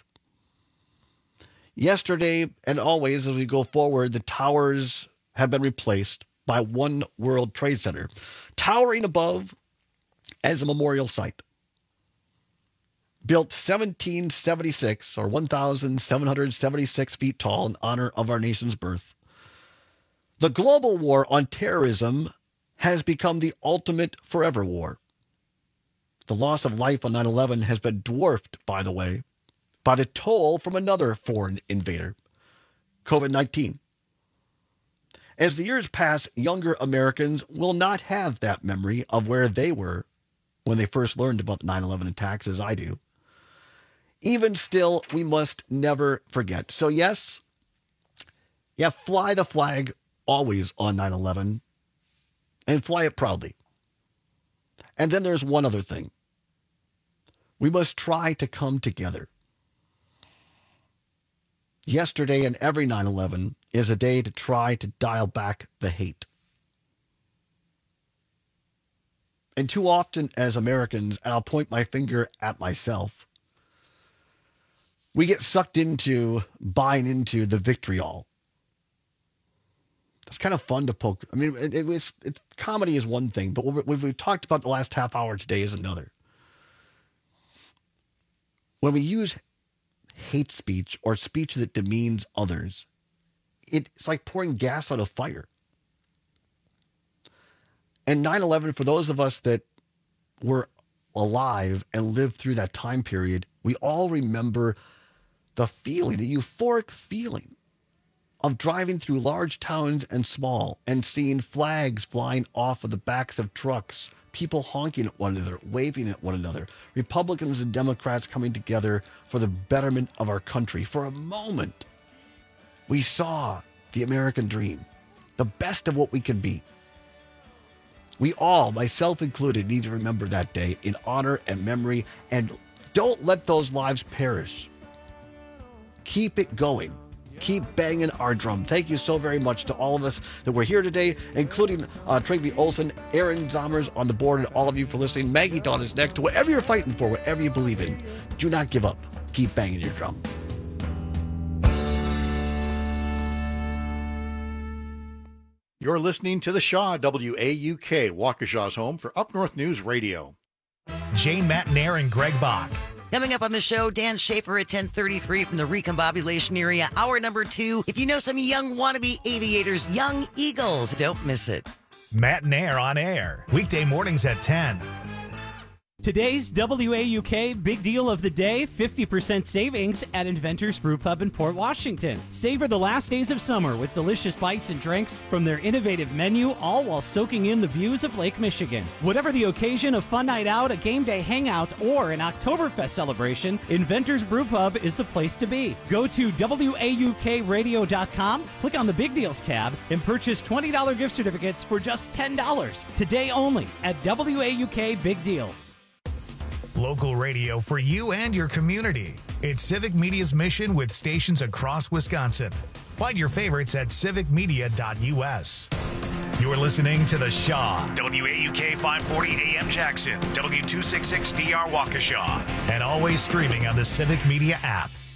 Yesterday and always as we go forward, the towers have been replaced by One World Trade Center, towering above as a memorial site. Built 1776 or 1,776 feet tall in honor of our nation's birth. The global war on terrorism has become the ultimate forever war. The loss of life on 9/11 has been dwarfed, by the way, by the toll from another foreign invader, COVID-19. As the years pass, younger Americans will not have that memory of where they were when they first learned about the 9/11 attacks, as I do. Even still, we must never forget. So yes, fly the flag always on 9/11 and fly it proudly. And then there's one other thing. We must try to come together. Yesterday and every 9/11 is a day to try to dial back the hate. And too often as Americans, and I'll point my finger at myself, we get sucked into buying into the vitriol. It's kind of fun to poke. I mean, comedy is one thing, but what we've talked about the last half hour today is another. When we use hate speech or speech that demeans others, it's like pouring gas on a fire. And 9/11, for those of us that were alive and lived through that time period, we all remember the feeling, the euphoric feeling of driving through large towns and small and seeing flags flying off of the backs of trucks, people honking at one another, waving at one another, Republicans and Democrats coming together for the betterment of our country. For a moment, we saw the American dream, the best of what we could be. We all, myself included, need to remember that day in honor and memory, and don't let those lives perish. Keep it going. Keep banging our drum. Thank you so very much to all of us that were here today, including Trygve Olsen, Aaron Zommers on the board, and all of you for listening. Maggie Dawn is next. Whatever you're fighting for, whatever you believe in, do not give up. Keep banging your drum. You're listening to The Shaw, WAUK, Waukesha's home for Up North News Radio. Jane Matnair and Greg Bach. Coming up on the show, Dan Schaefer at 10:33 from the Recombobulation area. Hour number 2. If you know some young wannabe aviators, Young Eagles, don't miss it. Matt Nair on air. Weekday mornings at 10. Today's WAUK Big Deal of the Day, 50% savings at Inventor's Brew Pub in Port Washington. Savor the last days of summer with delicious bites and drinks from their innovative menu, all while soaking in the views of Lake Michigan. Whatever the occasion, a fun night out, a game day hangout, or an Oktoberfest celebration, Inventor's Brew Pub is the place to be. Go to WAUKradio.com, click on the Big Deals tab, and purchase $20 gift certificates for just $10. Today only at WAUK Big Deals. Local radio for you and your community. It's Civic Media's mission with stations across Wisconsin. Find your favorites at civicmedia.us. You're listening to The Shaw, WAUK 540 AM Jackson, W266DR Waukesha, and always streaming on the Civic Media app.